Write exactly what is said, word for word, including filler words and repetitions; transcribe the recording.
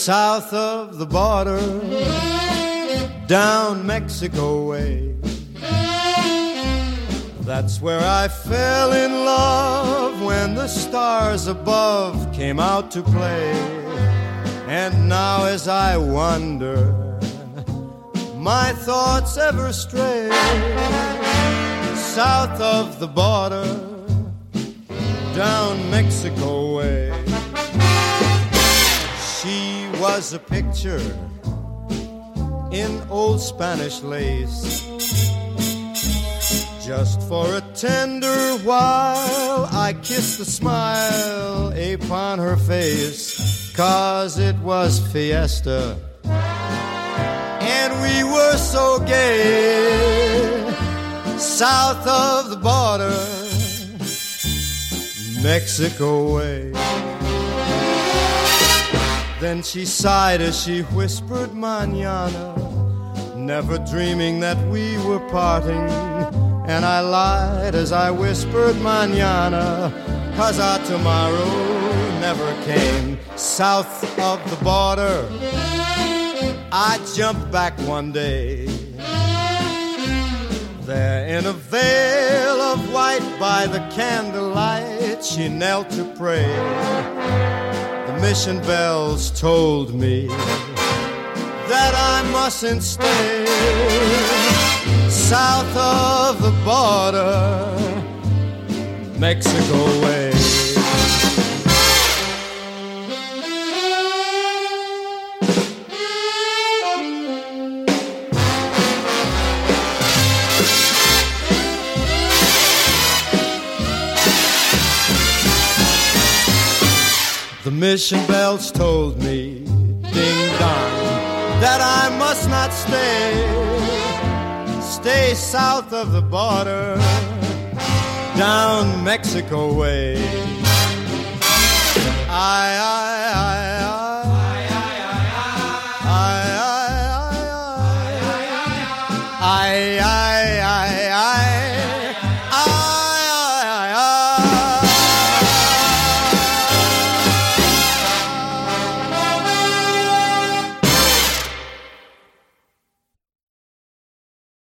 south of the border, down Mexico way. That's where I fell in love when the stars above came out to play. And now as I wander, my thoughts ever stray south of the border, down Mexico way. She was a picture in old Spanish lace. Just for a tender while I kissed the smile upon her face, 'cause it was fiesta and we were so gay south of the border, Mexico way. Then she sighed as she whispered mañana, never dreaming that we were parting. And I lied as I whispered mañana, 'cause our tomorrow never came. South of the border, I jumped back one day. There in a veil of white by the candlelight, she knelt to pray. The mission bells told me that I mustn't stay south of the border, Mexico way. The mission bells told me, ding dong, that I must not stay. Stay south of the border, down Mexico way. I, I, I